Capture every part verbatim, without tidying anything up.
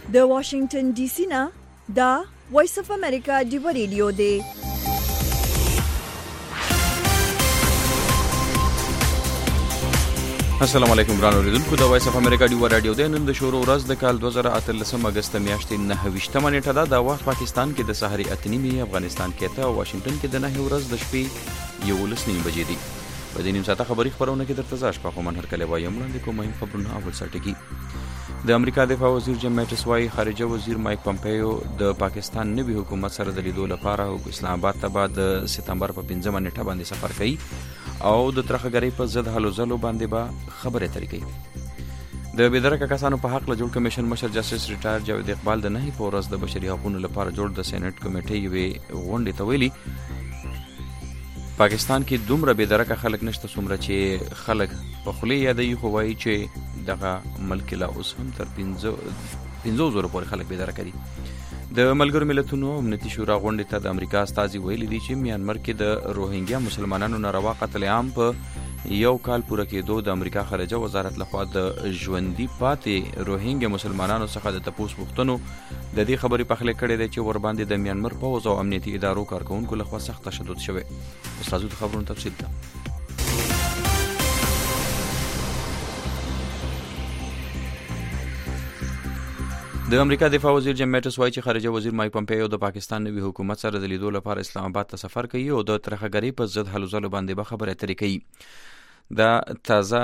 د واشنگټن ډي سي نه دا وایس اف امریکا دی ریډیو دی. السلام علیکم ګران اوریدونکو، د وایس اف امریکا دی رادیو د نن د شروع ورځ د کال دوه زره اتلسم اگست میاشتې نهه ویشتمه نیټه ده. د وخت پاکستان کې د سحري اته نیمې، افغانستان کې ته او واشنگټن کې د نهه ورځ د شپې یولس نیمې بجې دي. په دې نیم ساعته خبري خبرونه کې درته زاش په کومن هر کله وایم وړاندې کوم مهم خبرونه اول سرټکی. د امریکا دفاع وزیر جیم میټس وايي خارجه وزیر مایک پمپیو د پاکستان نوي حکومت سره د لیدو لپاره اسلام آباد ته بعد سپتمبر په پنځمه نیټه باندې سفر کوي او د ترخګری په ضد هلو ځلو باندې به خبرې اترې کوي. د بېدرکه کسانو په حق له جوړ کمیشن مشر جسټس ریټایر جاوید اقبال د نهي په ورځ د بشري حقوقو لپاره جوړ د سېنات کمیټې یوې غونډې ته ویلي پاکستان کې دومره بېدرکه خلک نشته څومره چې خلک په خولې یادوي، خو وایي چې دغه ملک لا اوس هم تر پنځو زرو پورې خلک بېدرکه دي. د ملګرو ملتونو امنیتي شورا غونډې ته د امریکا استازي ویلي دي چې میانمار کې د روهینګیا مسلمانانو ناروا قتل عام په یو کال پوره کېدو د امریکا خارجه وزارت لخوا د ژوندي پاتې روهینګیا مسلمانانو څخه د تپوس پوښتنو د دې خبرې پخلی کړې ده چې ورباندې د میانمار پوځ او امنیتي ادارو کارکوونکو لخوا سخت تشدد شوی. استازو د خبرونو تفصیل ته د امریکا دفاع وزیر جیم میټس وايي چې خارجه وزیر مایک پمپیو د پاکستان نوي حکومت سره د لیدو لپاره اسلام آباد ته سفر کوي او د ترخګری په ضد هلو ځلو باندې به خبرې اترې کوي. دا تازه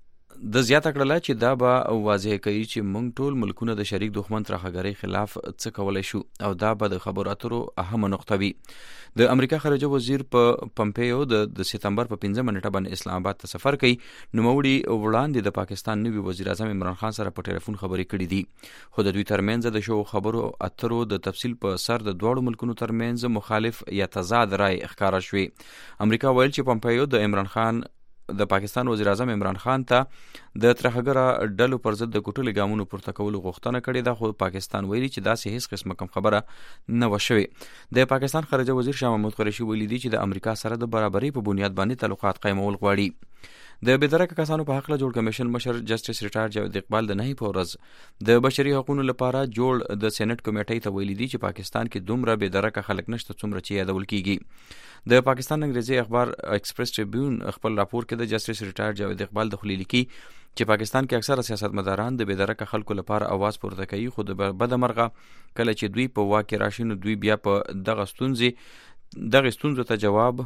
د زیاته کړله چې دا به واضح کوي چې موږ ټول ملکونه د شریک دښمن ترخګری خلاف څه کولی شو او دا به د خبرو اترو اهمه نقطه وي. د امریکا خارجه وزیر په پمپیو د سپتمبر په پنځمه نیټه باندې اسلام آباد ته سفر کوي. نوموړي وړاندې د پاکستان نوي وزیر اعظم عمران خان سره په ټلیفون خبرې کړې دي، خو د دوی ترمنځ د شو خبرو اترو د تفصیل په سر د دواړو ملکونو ترمنځ مخالف یا تضاد رای ښکاره شوې. امریکا ویل چې پمپیو د عمران خان د پاکستان وزیر اعظم عمران خان ته د ترخګره ډلو پر ضد د کوټلې ګامونو پورته کولو غوښتنه کړې ده، خو پاکستان ویلي چې داسې هیڅ قسمه کوم خبره نه وه شوې. د پاکستان خارجه وزیر شاه محمود قریشي ویلي دي چې د امریکا سره د برابرۍ په بنیاد باندې تعلقات قایمول غواړي. د بېدرکه کسانو په حق له جوړ کمیشن مشر جسټس ریټایر جاوید اقبال د نهي په ورځ د بشري حقوقو لپاره جوړ د سېنات کمیټې ته ویلي دي چې پاکستان کې دومره بېدرکه خلک نشته څومره چې یادول کیږي. د پاکستان انګریزي اخبار ایکسپریس ټریبیون خپل راپور کې د جسټس ریټایر جاوید اقبال د خولي لیکي چې پاکستان کې اکثره سیاستمداران د بېدرکه خلکو لپاره اواز پورته کوي، خو د بدمرغه کله چې دوی په واک کې راشي نو دوی بیا په دغه ستونزې دغه ستونزو ته جواب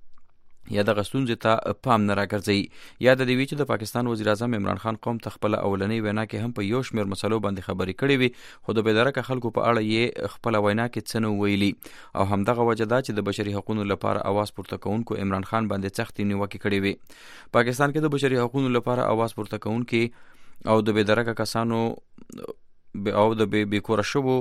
یا دغه ستونزې ته پام نه راګرځوي. یاد دی وی چې د پاکستان وزیر اعظم عمران خان قوم ته خپل اولنۍ وینا کې هم په یو شمېر مسلو باندې خبرې کړې وي، خو د بېدرکه خلکو په اړه یې خپل وینا کې څه نه ویلي او همدغه وجه ده چې د بشري حقوقو لپاره اواز پورته کوونکو عمران خان باندې سختې نیوکې کړې وي. پاکستان کې د بشري حقوقو لپاره اواز پورته کوونکي او د بېدرکه کسانو او د بې کوره شوو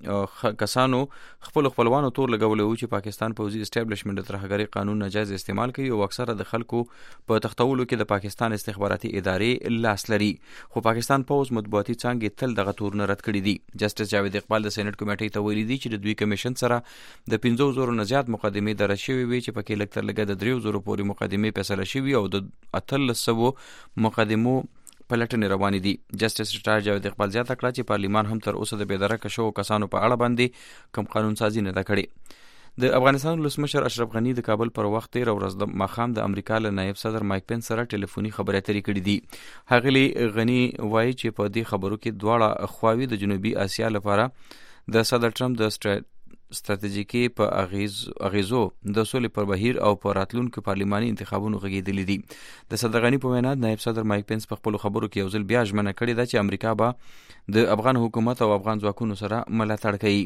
کسانو خپل خپلوانو تور لګولی و چې پاکستان پوځي اسټابلیشمنټ د ترهګرۍ قانون ناجایز استعمال کوي او اکثره د خلکو په تختولو کې د پاکستان استخباراتي ادارې لاس لري، خو پاکستان پوځ مطبوعاتي څانګې تل دغه تورونه رد کړي دي. جسټس جاوید اقبال د سېنات کمیټې ته ویلي دي چې د دوی کمیشن سره د پنځو زرو نه زیات مقدمې درج شوې وي چې پکې لږ تر لږه د دریو زرو پورې مقدمې فیصله شوي او د اتلس سوو مقدمو پلټنې روانې دي. جسټس ریټایر جاوید اقبال زیاته کړه چې پارلیمان هم تر اوسه د بېدرکه شوو کسانو په اړه باندې کوم قانون سازي نه ده کړې. د افغانستان ولسمشر اشرف غني د کابل پر وخت تېره ورځ د ماښام د امریکا له نایب صدر مایک پنس سره ټلیفوني خبرې اترې کړې دي. ښاغلي غني وایي چې په دې خبرو کې دواړه خواوې د جنوبي اسیا لپاره د صدر ټرمپ د ستراتیژیکي په اغیز اغیزو د سولې پر بهیر او په راتلونکو پارلماني انتخابونو غږېدلي دي. د صدر غني په وینا نایب صدر مایک پنس په خپلو خبرو کې یو ځل بیا ژمنه کړې ده چې امریکا به د افغان حکومت او افغان ځواکونو سره ملاتړ کوي.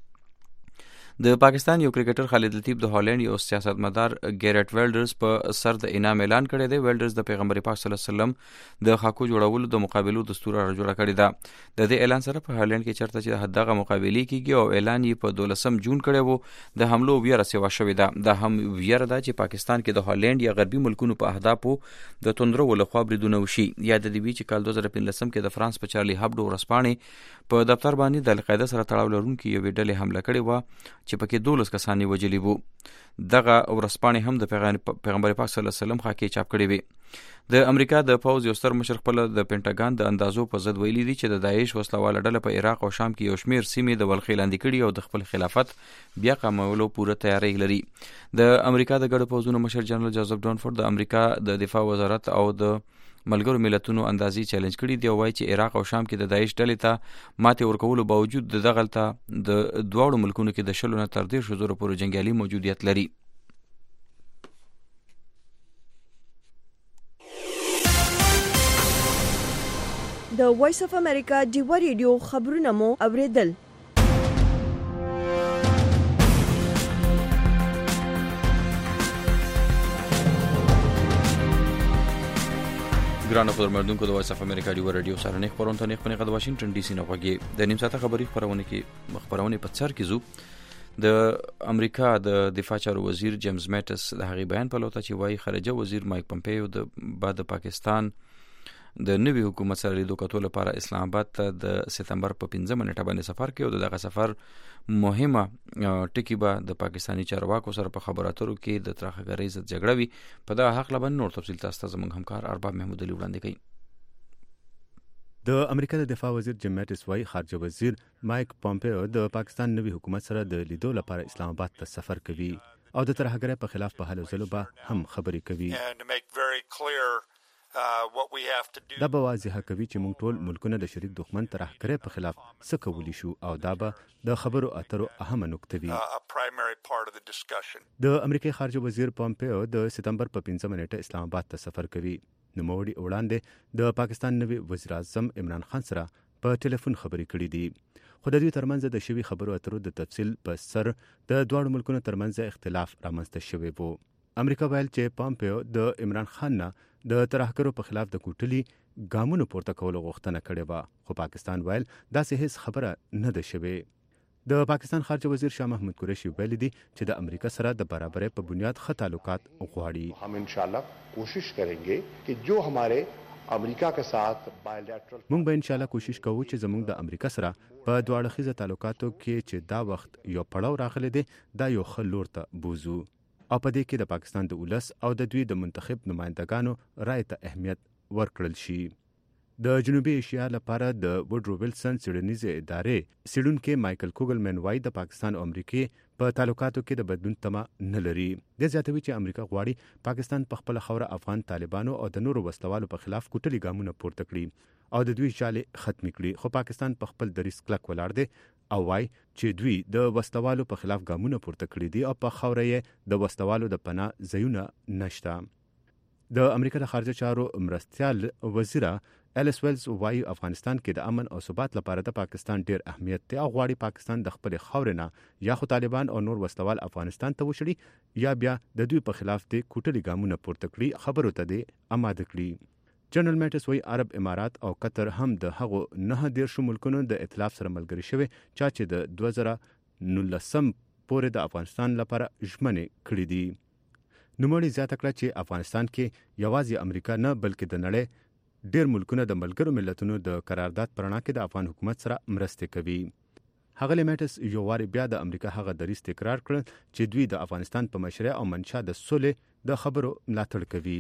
د پاکستان یو کرکټر خالد لطیف د هالند یو سیاستمدار ګیرټ ویلډرز په سر د انعام اعلان کړی دی. ویلډرز د پیغمبر پاک صلی الله علیه وسلم د خاکو جوړولو د مقابلو دستور را جوړه کړی ده. د دې اعلان سره په هالند کې چرته چې دغه مقابلې کیږي او اعلان یې په دولسم جون کړی وو د حملو ویره سیوا شوې ده. دا هم ویره ده چې پاکستان کې د هالند یا غربي ملکونو په اهدافو د توندرو لخوا بریدونه وشي. یاد دی وی چې کال دوه زره پنځلسم کې د فرانس په چارلی هبډو ورځپاڼې په دفتر باندې د القاعده سره تړاو لرونکي یوې ډلې حمله کړې وه چې پکې دولس کسان وژلي وو. دغه ورځپاڼې هم د پیغمبر پاک صلی الله علیه وسلم خاکې چاپ کړې وې. د امریکا د پوز یو ستر مشر خپل د پینټاګان د اندازو په ضد ویلي دي چې د داعش وسلواله ډله په عراق او شام کې یو شمیر سیمې د ولخې لاندې کړي او د خپل خلافت بیا قامولو پوره تیاری لري. د امریکا د ګډو پوزونو مشر جنرال جوزف ډانفورد د امریکا د دفاع وزارت او د ملګرو ملتونو اندازې چیلنج کړي دی او وایي چې عراق او شام کې د داعش ډلې ته ماته ورکولو باوجود د دغلته د دواړو ملکونو کې د شلو نه تر دېرشو زرو پورې جنګیالي موجودیت لري. د وایس اف امریکا ډیوا ریډیو خبرونه مو اوریدل. ګرانو پرمردونکو د وایس اف امریکا ډیوا ریډیو سره نه خبرونه ته نه خپل د واشنگټن ډي سي نه غوږی د نیم ساعته خبري خبرونه کې خبرونه په څر کې زو د امریکا د دفاع چارو وزیر جیمز میټس د هغې بیان په لوته چې وایي خارجه وزیر مایک پمپیو د بعد پاکستان د نوي حکومت سره لیدو کتو لپاره اسلام آباد ته د سپتمبر په پنځمه نیټه باندې سفر کوي او دغه سفر مهمه ټکی به د پاکستانی چارواکو سره په خبرو اترو کې د ترخګرۍ ضد جګړه وي. په دغه حق لبن نور تفصیل تاسو ته زموږ همکار ارباب محمود علي وړاندې کوي. د امریکا د دفاع وزیر جیم میټس وايي خارجه وزیر مایک پمپیو د پاکستان نوي حکومت سره د لیدو لپاره اسلام آباد ته سفر کوي او د ترهګرۍ په خلاف په هلو ځلو به هم خبرې کوي. دا به واضحه کوي چې موږ ټول ملکونه د شریک دښمن ترهګرۍ په خلاف څه کولی شو او دا به د خبرو اترو اهمه نقطه وي. د امریکای خارجه وزیر پمپیو د سپتمبر په پنځمه نیټه اسلام آباد ته سفر کوي. نوموړي وړاندې د پاکستان نوي وزیر اعظم عمران خان سره په ټلیفون خبرې کړې دي خو د دوی ترمنځ د شوي خبرو اترو د تفصیل په سر د دواړو ملکونو ترمنځ اختلاف رامنځته شوی وو. امریکا ویل چې پمپیو د عمران خان نه د ترهګرو په خلاف د کوټلي ګامونو پورته کولو غوښتنه کړې وه خو پاکستان ویل داسې هیڅ خبره نه ده شوې. د پاکستان خارجه وزیر شاه محمود قریشي ویلي دي چې د امریکا سره د برابرۍ په بنیاد ښه تعلقات غواړي. हम इंशाल्लाह कोशिश करेंगे कि जो हमारे امریکا के साथ बायलैटरल موږ به ان شاء الله کوشش کوو چې زموږ د امریکا سره په دواړه خیزه تعلقاتو کې چې دا وخت یو پړاو راغلی دی دا یو ښه لور ته بوزو او په دې کې د پاکستان د ولس او د دوی د منتخب نمائندګانو رائے ته اهمیت ورکړل شي. د جنوبي ایشیا لپاره د وډرو ویلسن څېړنیزې ادارې څېړونکي مایکل کوګلمن وایي د پاکستان او امریکې په تعلقاتو کې د بدلون تمه نه لري. د زیاتوي چې امریکا غواړي پاکستان په خپل خوره افغان طالبانو او د نورو وسلوالو په خلاف کوټلي ګامونه پورته کړي او د دوی جالې ختم کړي خو پاکستان په خپل دریځ کلک ولاړ دی او وايي چې دوی د وسلوالو په خلاف ګامونه پورته کړي دي او په خوره یې د وسلوالو د پناه ځایونه نشته. د امریکا د خارجه چارو مرستیال وزیره الیس ویلز وايي افغانستان کې د امن او ثبات لپاره د پاکستان ډیر اهمیت دی او غواړي پاکستان د خپل خاورې نه یا خو طالبان او نور وسلوال افغانستان ته وشړي یا بیا د دوی په خلاف د کوټلي ګامونه پورته کړي خبرو ته دی آماده کړي. جنرال میټس وايي عرب امارات او قطر هم د هغو نه دیرشو ملکونو د ائتلاف سره ملګري شوي چا چې د دوه زره نولسم پورې د افغانستان لپاره ژمنې کړې دي. نوموړي زیاته کړه چې افغانستان کې یوازې امریکا نه بلکې د نړۍ ډیر ملکونه د ملګرو ملتونو د قرارداد پر اړه کې د افغان حکومت سره مرسته کوي. هغه میټس یو واری بیا د امریکا هغه دریځ تکرار کړ چې دوی د افغانستان په مشرع او منشا د صلح د خبرو ملاتړ کوي.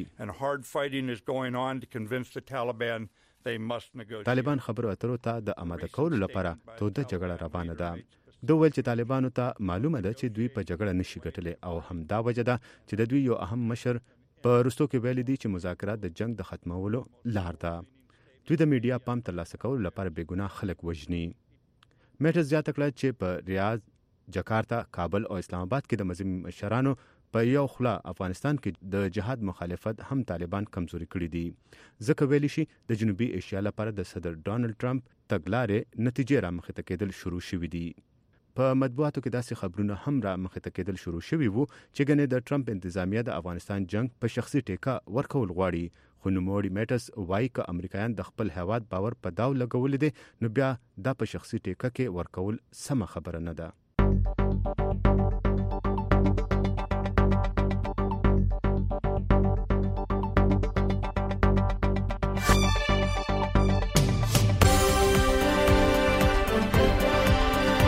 طالبان خبرو اترو ته د آماده کولو لپاره توده جګړه روانه ده. دوی ویل چې طالبانو ته معلومه ده چې دوی په جګړه نشي ګټلی او همدا وجه ده چې د دوی یو اهم مشر په رستو کې ویلي دي چې مذاکرات د جنگ د ختمولو لار ده. دوی د میډیا پام ترلاسه کولو لپاره بې ګناه خلک وژني. میټس زیاته کړه چې په ریاض، جکارتا، کابل او اسلام آباد کې د مذهبي مشرانو په یو خلا افغانستان کې د جهاد مخالفت هم طالبان کمزوري کړي دي. ځکه ویلی شي د جنوبي ایشیا لپاره د صدر ډانلډ ټرمپ تګلارې نتیجې را مخې ته کېدل شروع شوي دي. په مطبوعاتو کې داسې خبرونه هم را مخې ته کېدل شروع شوي وو چې ګنې د ټرمپ انتظامیه د افغانستان جنگ په شخصي ټیکه ورکول غواړي. خو نوموړي میټس وایي که امریکایان د خپل هیواد باور په داو لګولې دي نو بیا دا په شخصي ټیکه کې ورکول سمه خبره نه ده.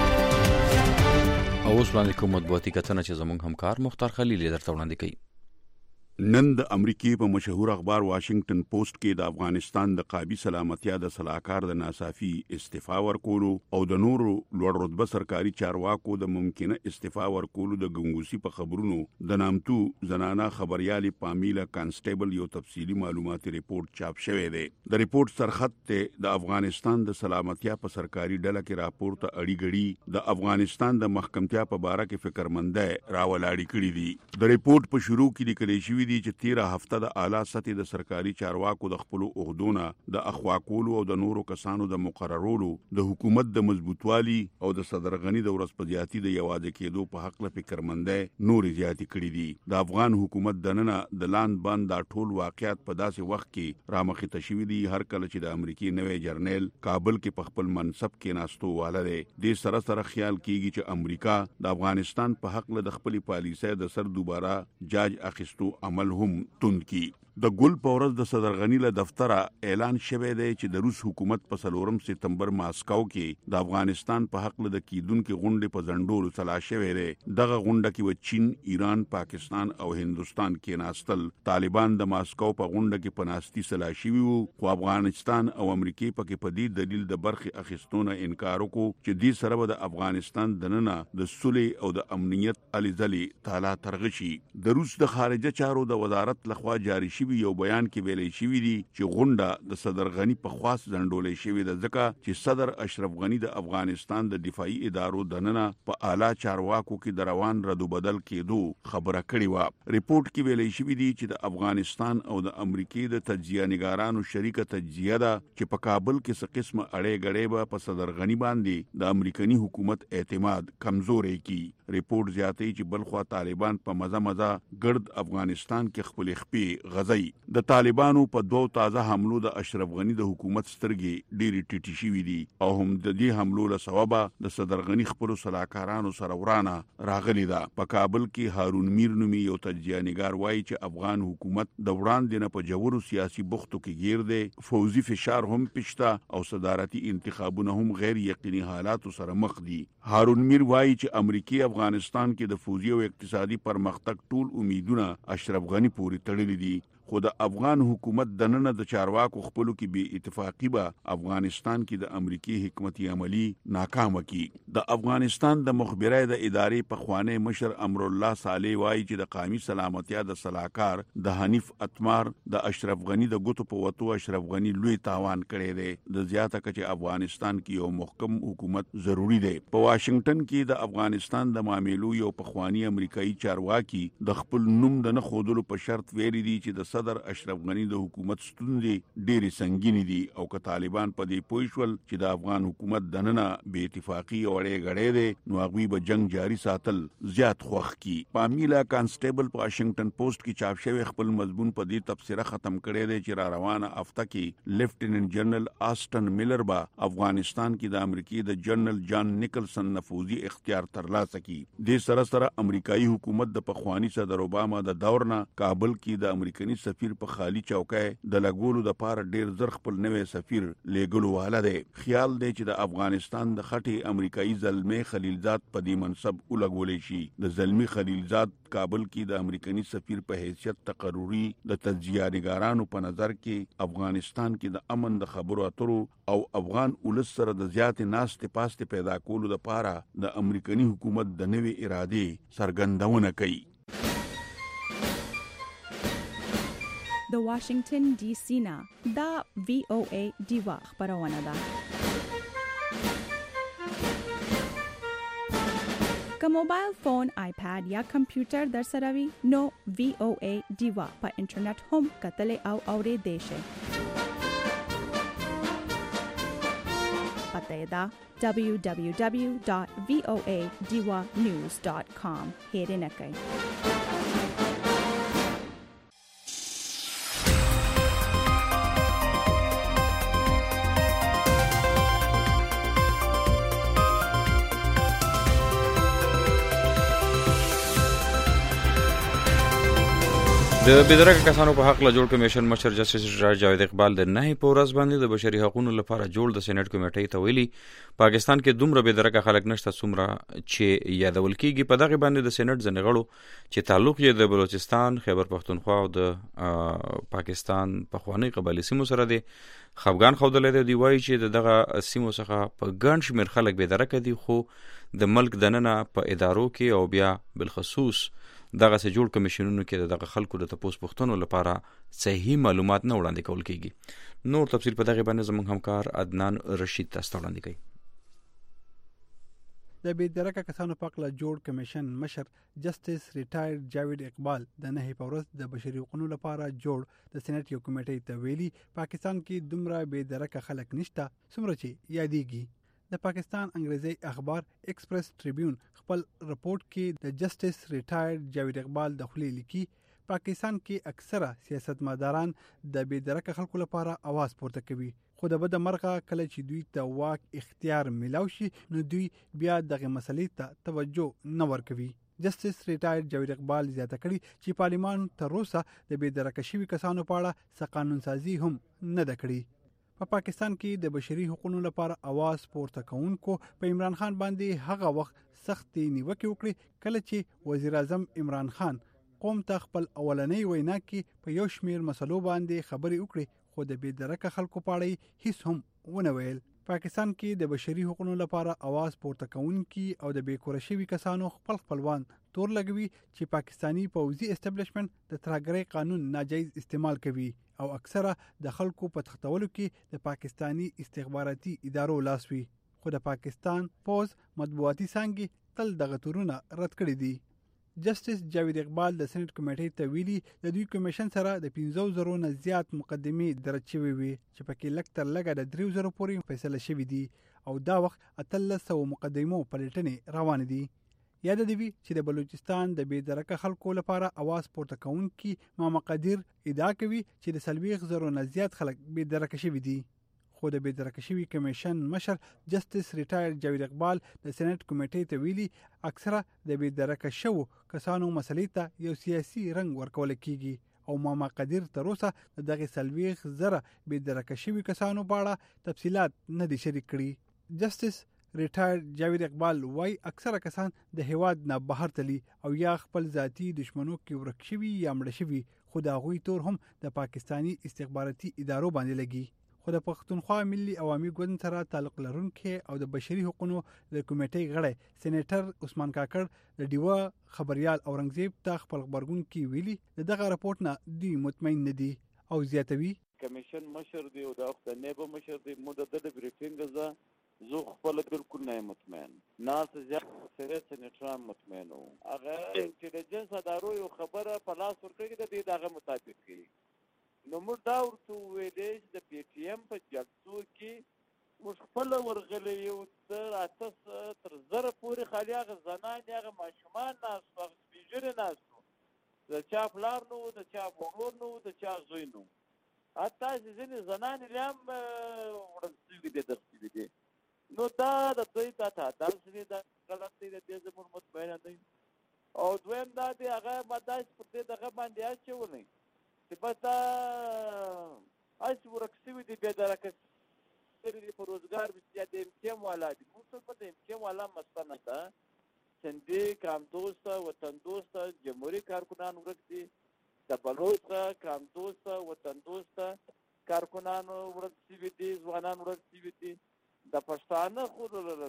اوس وړاندې کوم مطبوعاتي کتنه چې زموږ همکار مختار خلیل درته وړاندې کوي. نن د امریکای په مشهور اخبار واشنگټن پوسټ کې د افغانستان د قابي سلامتیا د صلاحکار د ناصافي استعفا ورکولو او د نورو لوړ رتبه سرکاري چارواکو د ممکنه استعفا ورکولو د ګنګوسی په خبرونو د نامتو زنانه خبريالي پامیلا کانسټیبل یو تفصیلی معلوماتي ریپورت چاپ شوی دی. د ریپورت سرخط ته د افغانستان د سلامتیا په سرکاري ډله کې راپور ته اړیګړي د افغانستان د محکمتیا په باره کې فکرمنده راولاړی کړی دي. د ریپورت په شروع کې لیکل شوی دی چې تیره هفته د اعلی سطح د سرکاري چارواکو د خپل عہدونو د اخوا کولو او د نورو کسانو د مقررولو د حکومت د مضبوطوالي او د صدر غنی د ورسپدياتي د یوازې کېدو په حق له فکرمنده نور زیاتی کړی دي. د افغان حکومت دننه د لاند باندې دا ټول واقعیت په داسې وخت کې رامخې تشوي دي هر کله چې د امریکای نوې جرنیل کابل کې په خپل منصب کې ناستو واله دي. د سره سره خیال کیږي چې امریکا د افغانستان په حق له خپل پالیسۍ د سر دوباره جاج اخیستو عمل هم توند کی. د ګل پورز د صدر غنی له دفتره اعلان شوه دی چې د روس حکومت په سلورم سپتمبر ماسکو کې د افغانستان په حق له کیدونکو غونډې په ځندولو سلا شوه دی. دغه غونډه کې و چین، ایران، پاکستان او هندستان کې ناستل. طالبان د ماسکو په غونډه کې پناستي سلا شوی وو خو افغانستان او امریکای په کې په دې دلیل د برخي اخیستونه انکار وکړو چې دې سره د افغانستان دننه د صلح او د امنیت الیزلی تعالی ترغشي. د روس د خارجه چارو د وزارت لخوا جاری یو بیان کې ویلې شوی دی چې غونډه د صدر غنی په خاص ځندولې شوی د ځکه چې صدر اشرف غنی د افغانستان د دفاعي ادارو دننه په اعلی چارواکو کې د روان ردو بدل کېدو خبره کړې و. ریپورت کې ویلې شوی دی چې د افغانستان او د امریکای د تجزیه نگارانو شریکه تجزیه ده چې په کابل کې څه قسمه اړې غړې به په صدر غنی باندې د امریکایي حکومت اعتماد کمزورې کی. ریپورت زیاتوي چې بلخوا طالبان په مزه مزه ګرد افغانستان کې خپل خپې غزي. د طالبانو په دوه تازه حملو د اشرف غنی د حکومت سترګې ډېری ټیټی شوې دي او هم د دې حملو له سببه د صدر غنی خپل صلاحکارانو سره ورانه راغلی ده. په کابل کې هارون میر نومي یو تجزیه نگار وایي چې افغان حکومت د وړاندې نه په جوړو سیاسي بوختو کې گیر دی. فوزي فشار هم پښتا او صدارتي انتخابونه هم غیر یقیني حالاتو سره مخ دي. هارون میر وایي چې امریکای افغانستان کې د فوزي او اقتصادي پرمختګ ټول امیدونه اشرف غنی پورې تړلي دي خو د افغان حکومت دننه د چارواکو خپلو کې بې اتفاقی به افغانستان کې د امریکای حکمتي عملی ناکام کی. د افغانستان د مخبرای د ادارې په خوانه مشر امر الله صالح وایي چې د قومي سلامتیا د صلاحکار د حنیف اتمار د اشرف غنی د ګوتو په وتو اشرف غنی لوی تاوان کړی دی. د زیاته کچ افغانستان کې یو محکم حکومت ضروری دی. په واشنگټن کې د افغانستان د معاملو یو پخوانی امریکایي چارواکي د خپل نوم د نه خودلو په شرط ویلي دي چې د صدر اشرف غنی د حکومت ستوندې ډېری سنگینی دي او که طالبان په دې پوښول چې د افغان حکومت دننه بې اتفاقی اورې غړې دي نو هغه به جنگ جاری ساتل زیات خوخ کی. پامیلا کانسټیبل په واشنگټن پوسټ کې چاپ شوی خپل مضمون په دې تبصره ختم کړی دی چې را روانه هفته کې لیفټیننټ جنرال آسټن میلر با افغانستان کې د امریکای د جنرال جان نیکلسن نفوذي اختیار ترلاسه کی. د سره سره امریکایي حکومت د پخوانی صدر اوباما د دور نه کابل کې د امریکایي سفیر په خالی چوکۍ د لګولو د پاره ډیر زر خپل نوې سفیر لګولو واله دی. خیال دی چې د افغانستان د خټي امریکایي زلمی خلیلزاد په دې منصب ولګولې شي. د زلمی خلیلزاد کابل کې د امریکایي سفیر په حیثیت تقرری د تجزیه نگارانو په نظر کې افغانستان کې د امن د خبرو اترو او افغان ولس سره د زیات ناست پاست پیدا کولو د پاره د امریکایي حکومت د نوې اراده څرګندونه کوي. د واشنگټن ډي سي نه دا وی او ای دیوا خبرونه ده. که موبایل فون، آیپاد یا کمپیوټر در سره وي نو وی او ای دیوا په انټرنیټ هم کتل او اورېدای شئ. پته دا دبلیو دبلیو دبلیو ډاٹ وی او ای دیوا نیوز ډاٹ کام هیره نکئ. د بېدرکه کسانو په حق له جوړ کمیشن مشر جسټس ریټایر جاوید اقبال د نهي په ورځ باندې د بشري حقوقو لپاره جوړ د سېنات کمیټې ته ویلي پاکستان کې دومره بېدرکه خلک نشته څومره چې یادول کېږي. په دغه باندې د سېنات ځینې غړو چې تعلق یې د بلوچستان، خیبر پښتونخوا او د پاکستان پخواني قبایلي سیمو سره دی خفګان ښودلی دی. دوی وایي چې د دغه سیمو څخه په ګڼ شمېر خلک بېدرکه دي، خو د ملک دننه په ادارو کې او بیا بالخصوص دغه سه جوړ کمیشنونو کې دغه خلکو د تپوس پوښتنو لپاره صحیح معلومات نه وړاندې کول کیږي. نور تفصیل په دغه باندې زموږ همکار عدنان رشید تاسو ته وړاندې کوي. د بېدرکه کسانو په اړه جوړ کمیشن مشر جسټس ریټایر جاوید اقبال د نهي په ورځ د بشري حقوقو لپاره جوړ د سېنات یو کمیټې ته ویلي پاکستان کې دومره بېدرکه خلک نشته څومره چې یادېږي. د پاکستان انګریزي اخبار ایکسپریس ټریبیون خپل رپورت کې د جسټس ریټایر جاوید اقبال د خولې لیکي پاکستان کې اکثره سیاستمداران د بېدرکه خلکو لپاره आवाज پورته کوي، خو د بده مرغه کله چې دوی ته واک اختیار ملاو شي نو دوی بیا دغه مسلې ته توجه نه ورکوي. جسټس ریټایر جاوید اقبال زیاته کړي چې پارلیمان تر اوسه د بېدرکه شوي کسانو په اړه څه قانون سازي هم نه ده کړې. په پا پاکستان کې د بشري حقوقو لپاره आवाज پورته کوونکو په عمران خان باندې هغه وخت سختې نیوکې وکړې کله چې وزیر اعظم عمران خان قوم ته خپل اولنۍ وینا کې په یو شمېر مسلو باندې خبرې وکړې، خو د بېدرکه خلکو په اړه هیڅ هم ونه ویل. پاکستان کې د بشري حقوقو لپاره आवाज پورته کوونکي او د بېکوره شوي کسانو خپل خپلوان تور لګوي چې پاکستانی پوځي اسټابلیشمنت د ترهګرۍ قانون ناجایز استعمال کوي او اکثره د خلکو په تختولو کې د پاکستانی استخباراتي ادارو لاس وي، خو د پاکستان پوز مطبوعاتي څانګې تل دغه تورونه رد کړي دي. جسټس جاوید اقبال د سېنات کمیټې ته ویلي د دوی کمیشن سره د پنځو زرو نه زیات مقدمې درج شوې وي چې پکې لږ تر لږه د دریو زرو پورې فیصله شوي دي او دا وخت اتلس سوه مقدمو پلټنې روانې دي. یاد دې وي چې د بلوچستان د بېدرکه خلکو لپاره आवाज پورته کوونکي ماما قدیر ادعا کوي چې د څلوېښت زرو نه زیات خلک بېدرکه شوي دي، خو د بېدرکه شوي کمیشن مشر جسټس ریټایر جاوید اقبال د سېنات کمیټې ته ویلي اکثره د بېدرکه شوو کسانو مسلې ته یو سیاسي رنګ ورکول کیږي او ماما قدیر تر اوسه د دغه څلوېښت زره بېدرکه شوي کسانو په اړه تفصیلات نه دي شریک کړي. جسټس ریټایر جاوید اقبال وای اکثره کسان د هیواد نه بهر تلي او یا خپل ذاتی دشمنو کې ورک شوي یا مړه شوي، خو د هغوی تور هم د پاکستانی استخباراتي ادارو باندې لګي. خو د پښتونخوا ملي عوامي ګوند سره تعلق لرونکي او د بشري حقوقو د کمیټې غړی سېنیټر عثمان کاکړ د ډیوا خبريال اورنګزیب ته خپل خبرګون کې ویلي دغه راپورټ نه دوی مطمئن نه دي او زیاتوي کمیشن مشر دی او د وخت نیبه مشر دی مو د بریفینګ زه زه خپل بالکل نه مطمئن ناس زیات سره سېنیټران مطمئن وو هغه چې د جنس ادارو یو خبره په لاس ورکړي د دې دغه مطابق کوي. نو موږ دا ورته ویلې چې د پی ټی ایم په جلسو کې موږ خپل ورغلي یو تر اته تر زره پورې خالي هغه زنان هغه ماشومان ناس وخت سپیژنې ناس د چا پلار نو د چا ورور نو د چا زوی نو حتی ځینې زنان هم وړل شوي دي درسي دي. نو دا د دوی دا تعداد سړي دا غلط دی د دې زموږ مطمئنه دی او دویم دا دی هغه مداش پر دې دغه باندې اچولې چې بس دا اسی ورکسوي دي بېدرکه سړي دي په روزګار بیا د امتیام والا دي موږ څه په د امتیام والا مستنه ده سندي کام دوسته وطن دوسته جمهوري کارکنان ورک دي د بلوچ کام دوسته وطن دوسته کارکنان ورک شوي دي ځوانان ورک شوي دي د پښتانه خو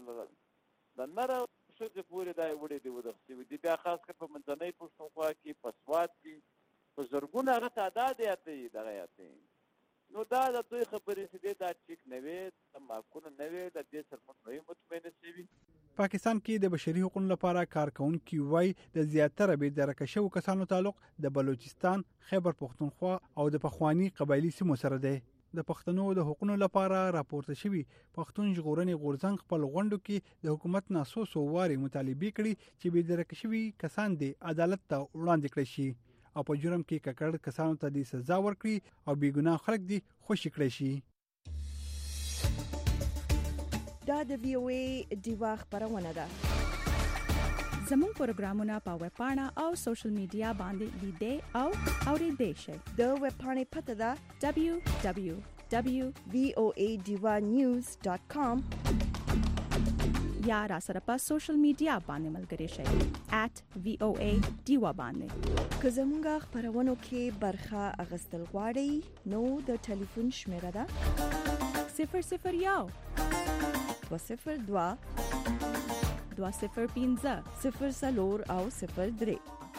د نره ښځې پورې دا وړې دي ودغسې دي بیا خاص کر په منځنۍ پښتونخوا کې په سوات کې په زرګونه هغه تعداد یاتوي دغه یاتوي. نو دا د دوی خبرې چې دی دا ټیک نه وي د معقوله نه وي د دې سره موږ نه مطمئنه شوي. پاکستان کې د بشري حقوقو لپاره کارکونکي وای د زیاتره بېدرکه شوو کسانو تعلق د بلوچستان، خیبر پښتونخوا او د پخواني قبایلي سیمو سره دی. د پښتنو د حقوقو لپاره راپورته شوی پښتون ژغورنې غورځنګ خپل غونډو کې د حکومت نه څو څو وارې مطالبه کړي چې بېدرکه شوي کسان د عدالت ته وړاندې کړي شي او په جرم کې ککړ کسانو ته د سزا ورکړي او بېګناه خلک دي خوشي کړي شي. دا د وی او ای ډیوا خبرونه ده. زموږ پروګرامونه په ویب پاڼه او سوشل میډیا باندې لیدئ او اورېدئ شئ. د ویب پاڼې پته ده دبلیو دبلیو دبلیو وی او ای ډیوا نیوز ډاټ کام یا را سره په سوشل میډیا باندې ملګري شئ ایټ وی او ای ډیوا باندې. که زموږ خبرونو کې برخه اغستل غواړئ نو د ټلیفون شمیره ده صفر صفر یو دوه صفر دوه دوه صفر پنځه صفر څلور او صفر درې.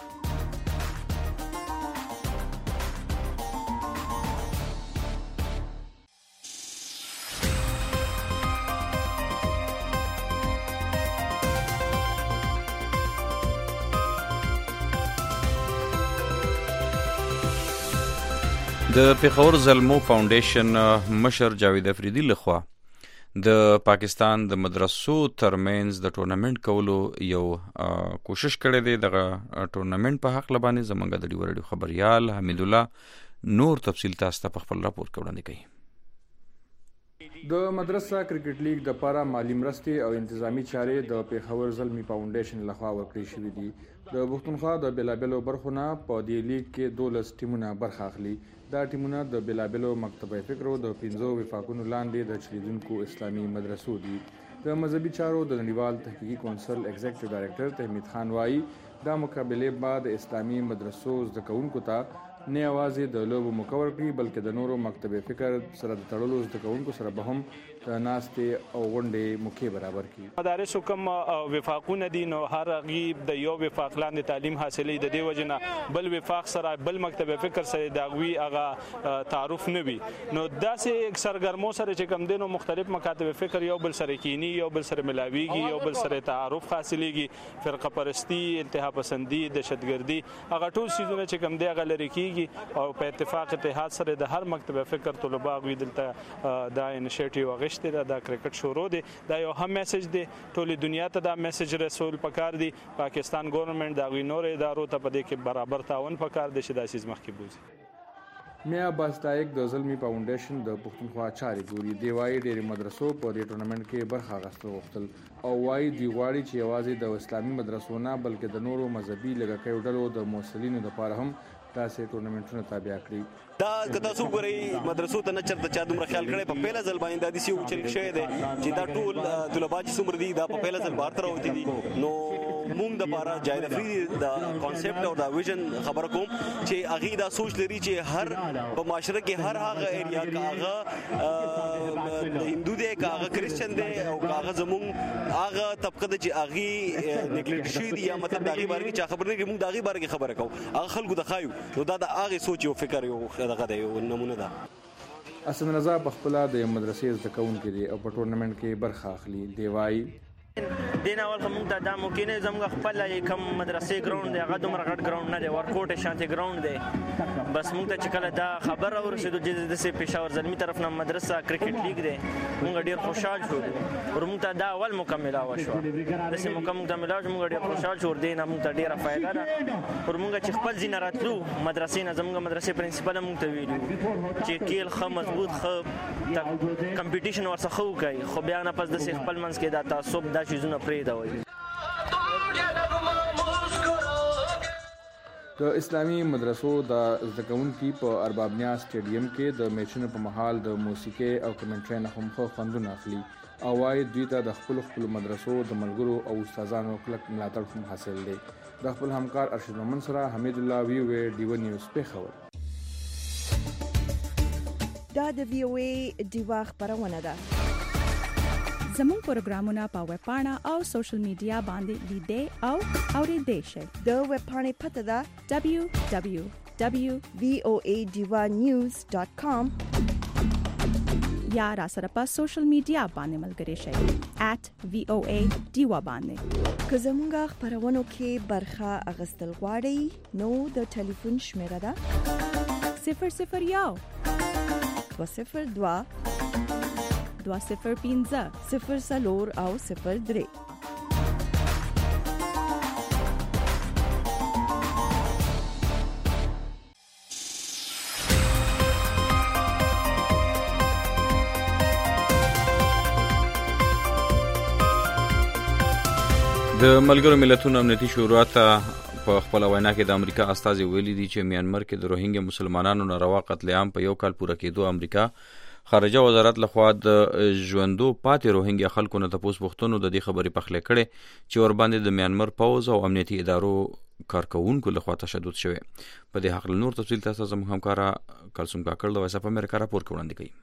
د پیښور زلمو فاونډیشن مشر جاوید افریدي لخوا د پاکستان د مدرسو ترمنځ د ټورنمنت کولو یو کوشش کړی دی. دغه ټورنمنت په حق لبانې زمونږ د ډیو رادیو خبريال حمید الله نور تفصیل تاسو ته په خپل راپور کې وړاندې کوي. د مدرسه کرکټ لیګ د لپاره مالی مرستې او انتظامی چارې د پیښور زلمی فاونډیشن لخوا ورکړې شوې دي. د پښتونخوا د بلابلو برخو نه په دې لیګ کې دولس ټیمونه برخه اخلي. دا ټیمونه د بلابلو مکتبه فکرو د پنځو وفاقونو لاندې د چلیدونکو اسلامي مدرسو دي. د مذهبي چارو د نړیوال تحقیقي کونسل ایگزیکټیو ډایریکټر تحمید خان وایي دا مقابله بعد اسلامي مدرسو زده کوونکو ته نه یوازې د لوبو مکور کړي بلکې د نورو مکتبه فکر سره د تړلو زده کوونکو سره به هم د ناستې او غونډې موقع برابر کړي. مدارس کوم وفاقونه دي نو هر غیب د یو وفاق لاندې تعلیم حاصلې د دې وجنه بل وفاق سره بل مکتبه فکر سره داوی هغه تعارف نه وي. نو داسې سرګرمو سره چې کوم دینو مختلف مکاتب فکر یو بل سره کینی یو بل سره ملاویږي یو بل سره تعارف حاصلېږي. فرقه پرستی انتها پسندي دهشتګردي هغه ټول سيزونه چې کوم دی هغه لري کیږي او په اتفاق اتحاد سره د هر مکتبه فکر طلبه غوي دلته دا انیشیټیو غشته دا, دا کرکټ شروع دی. دا یو هم میسج دی ټولې دنیا ته دا میسج رسول پکار دی. پاکستان ګورنمنت دا غوي نور ادارو ته په دې کې برابر تعاون پکار دی چې دا سیس مخکې بوزي. میا باستایک د زلمی فاونډیشن د پښتونخوا چارې ګوري. دی وايي ډېر مدرسو په دې ټورنمنت کې برخه اخیستل غوښتل او وايي دی غواړي چې یوازې د اسلامي مدرسو نه بلکې د نورو مذهبي لږکیو ډلو د موصلینو لپاره هم تاسې ټورنمنټونه تابع کړي. دا کدا سو ګوري مدرسو ته نچر د چا دومره خیال کړي په پیله ځل باندې د دې سیو چل شوی دی چې دا ټول طلبه چې څومره دي دا په پیله ځل بار تر وتی دي. نو مونږ د بارا جاید فری د کانسپټ او د ویژن خبر کوم چې اغه دا سوچ لري چې هر په معاشره کې هر هغه ایریا کاغه هندو دی کاغه کریسچن دی او کاغه زمونږ هغه طبقه د چې اغه نیګلیکټ شوی دی یا مطلب دغه باره کې چا خبر نه کې مونږ دغه باره کې خبره کوو هغه خلکو د خایو نو دا د هغه سوچ او فکر یو دغه دی یو نمونه ده. حسن رضا بخپله د مدرسې زده کوونکی دی او په ټورنمنت کې برخه اخلي. دی وايي دین اول کوم ته دا ممکن نه زموږ خپل کوم مدرسې ګراوند دی هغه دومره غټ ګراوند نه دی ورکوټ شانتي ګراوند دی. بس موږ ته چې کله دا خبر اورسېدو چې د سه پېښور زلمی طرف نه مدرسه کرکټ لیګ دی موږ ډیر خوشحال شو ورموږ ته دا اول مکمل او شو د سه مکمل مکمل موږ ډیر خوشحال شو دین موږ ته ډیره فائدہ ده ورموږ چې خپل زین راتلو مدرسې نه زموږ مدرسې پرنسپل موږ ته ویلو چې کېل خ مضبوط خ کمپټیشن ورڅخه وکړي خو بیا نه پس د سه خپل منځ کې دا تعصب دا چیزونه پرې دا وایي. د اسلامي مدرسو د زده کوونکي په ارباب نیاز سټیډیم کې د میچونو په مهال د موسیقي او کمنټري نه هم خو خوندونه اخلي او وايي دوی ته د خپل خپل مدرسو د ملګرو او استادانو کلک ملاتړ هم حاصل دی. د خپل همکار ارشد مومن سره حمید الله وی وی ډیو نیوز پیښور. دا د وی او ای ډیوا خبرونه ده. زموږ پروګرامونه په ویب پاڼه او سوشل میډیا باندې لیدئ او اورېدئ شئ. د ویب پاڼې پته ده دبلیو دبلیو دبلیو وی او ای ډیوا نیوز ډاټ کام یا را سره په سوشل میډیا باندې ملګري شئ ایټ وی او ای ډیوا باندې. که زموږ خبرونو کې برخه اغستل غواړئ نو د ټلیفون شمیره ده صفر صفر یو دوه صفر دوه دوه صفر پنځه صفر څلور او صفر درې. د د ملګرو ملتونو امنیتي شورا ته په خپل وینا کې د امریکا استازي ویلي دي چې میانمار کې د روهینګیا مسلمانانو ناروا قتل عام په یو کال پوره کېدو امریکا خارجه وزارت لخوا د ژوندو پاتې روهینګیا خلکو نه تاسو پوښتنو د دې خبرې پخلې کړي چې ور باندې د میانمار پوز او امنیتي ادارو کارکونکو لخوا تشدد شوی. په دې حق نور تفصیل تاسو زموږ همکارا کلثوم کاکړ د وایس اف امریکا راپور وړاندې کوي.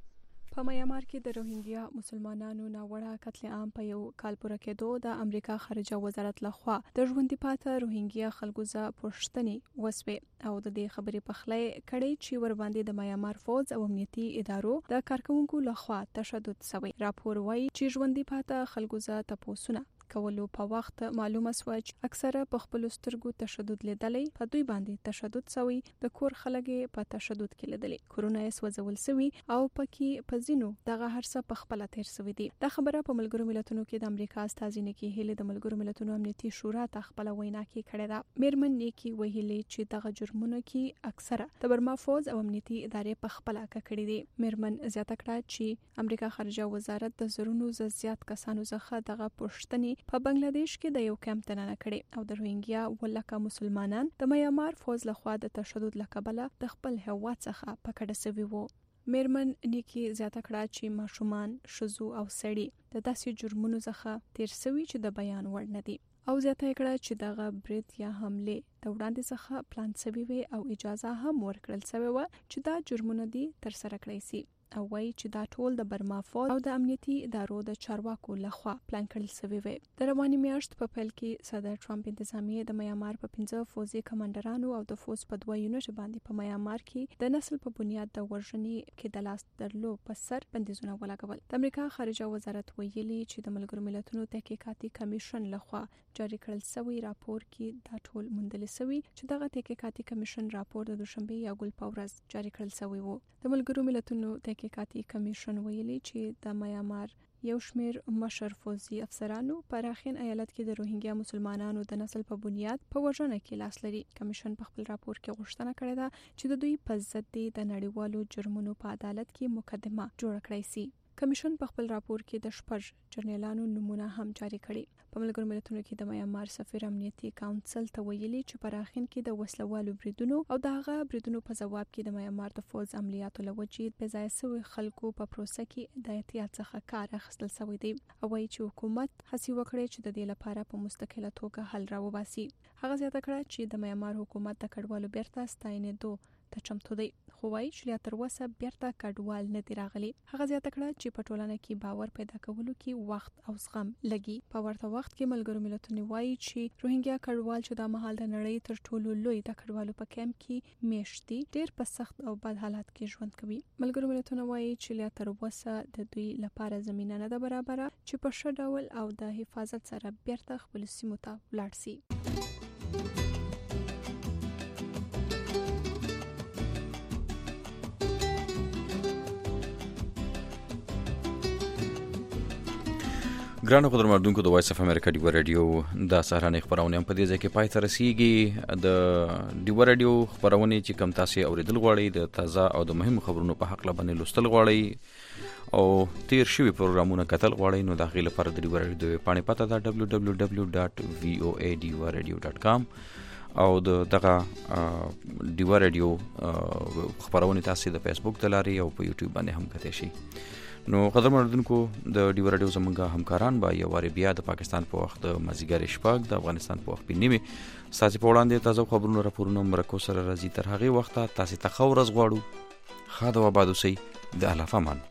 په میانمار کې د روهینګیا مسلمانانو ناوړه قتل عام په یو کال پوره کېدو د امریکا خارجه وزارت لخوا د ژوندۍ پاتې روهینګیا خلکو ځا پوښتنې وسوي او د دې خبرې پخلې کړي چې ور باندې د میانمار فوج او امنیتي ادارو د کارکونکو لخوا تشدد شوی. راپور وايي چې ژوندۍ پاتې خلکو ځا تاسو کولو په وخت معلومه شو چې اکثره په خپل سترګو تشدد لیدلې، په دوی باندې تشدد شوی، د کور خلک په تشدد کې لیدلې، کورونه یې سوځول شوی او پکې په ځینو دغه هرڅه په خپل تیر شوی دي. دا خبره په ملګرو ملتونو کې د امریکا استازي نکی هیله د ملګرو ملتونو امنیتي شورا ته خپل وینا کې کړې ده. میرمن نیکی ویلي چې دغه جرمونه کې اکثره د برما فوج او امنیتي ادارې په خپل کړې دي. میرمن زیاته کړه چې امریکا خارجه وزارت د زرونو زیات کسانو څخه دغه پوښتنې په بنگلاديش کې د یو کیمپ تننه کړي او د روهینګیا ولکه مسلمانان د میانمار فوج لخوا د تشدد لقبله د خپل هواد څخه پکړه سوي وو. میرمن نیکی زیاته کړه چې ماشومان، شذو او سړي د داسې جرمونو څخه تیر سوي چې د بیان وړ نه دي او زیاته کړه چې دغه برید یا حمله د وړاندې څخه پلان سوي وي او اجازه هم ورکړل سوي و چې دا جرمونه دي تر سره کړی سي او وایي چې دا ټول د برما فوج او د امنیتي ادارو د چارواکو لخوا پلان کړل شوی وي. د رواني میاشت په پیل کې صدر ټرمپ انتظامیه د میانمار په پنځه فوجي کمانډرانو او د فوج په دوه یونټ باندې په میانمار کې د نسل په بنیاد د ورژنې کې د لاس درلو په سر بندیزونه ولګول. د امریکا خارجه وزارت ویلي چې د ملګرو ملتونو تحقیقاتي کمیشن لخوا جاری کړل شوی راپور کې دا ټول موندل شوی چې دغه تحقیقاتي کمیشن راپور د دوشنبه یا ګل په ورځ جاری کړل شوی وو. د ملګرو ملتونو تحقیقاتي کمیشن ویلي چې د میانمار یو شمیر مشر فوجي افسرانو په راخین ایالت کې د روهینګیا مسلمانانو د نسل په بنیاد په وژنه کې لاس لري. کمیشن په خپل راپور کې غوښتنه کړې ده چې د دوی په ضد د نړیوالو جرمونو په عدالت کې مقدمه جوړ کړای شي. کمیشن په خپل راپور کې د شپږ جرنیلانو نمونه هم جاری کړي. په ملګرو ملتونو کې د میانمار سفیر امنیتي کونسل ته ویلي چې په راخین کې د وسلوالو بریدونو او دغه بریدونو په جواب کې د میانمار د فوج عملیاتو لوجې په ځای سوي خلکو په پروسه کې د احتیاط څخه کار اخیستل شوی دی او وايي چې حکومت هڅه وکړي چې د دې لپاره په مستقله توګه حل راوباسي. هغه زیاته کړه چې د میانمار حکومت د کډوالو بیرته ستاینېدو ته چمتو دی خو وايي چې تر اوسه بیرته کډوال نه دی راغلي. هغه زیاته کړه چې په ټولنه کې باور پیدا کولو کې وخت او زغم لګي. په ورته وخت کې ملګرو ملتونو وايي چې روهینګیا کډوال چې د مهال د نړۍ تر ټولو لوی د کډوالو په کیمپ کې میشتي ډېر په سخت او بد حالات کې ژوند کوي. ملګرو ملتونو وايي چې تر اوسه د دوی لپاره زمينه نه ده برابره چې په ښه ډول او د حفاظت سره بیرته خپل سیمو ته ولاړ شي. ګرانو قدرمنونکو د وایس اف امریکا ډیو رادیو د سهارنۍ خبرونه په دې ځای کې پای ته رسیږي. د ډیو رادیو خبرونه چې کم تاسو اوریدل غواړئ د تازه او د مهمو خبرونو په حق لبنې لوستل غواړئ او تیر شوی پروګرامونه کتل غواړئ نو داخله لپاره د ډیو رادیو د پاڼې پته ده دبليو دبليو دبليو ډاټ وي او اي ډیو رادیو ډاټ کام او د دغه ډیو رادیو خبرونه تاسو د فیسبوک د لارې او په یوټیوب باندې هم کتئ شئ. نو قدرمنونکو د ډیو رادیو زمونږ همکاران به یو واری بیا د پاکستان په وخت د مازیګر شپږ د افغانستان په وخت په نیمه ساتي په وړاندې تازه خبرونه راپورونه مرکو سره راځي. تر هغه وخت تاسو ته خو ورځ غواړو. خاطر و آباد اوسئ. د الله فامان.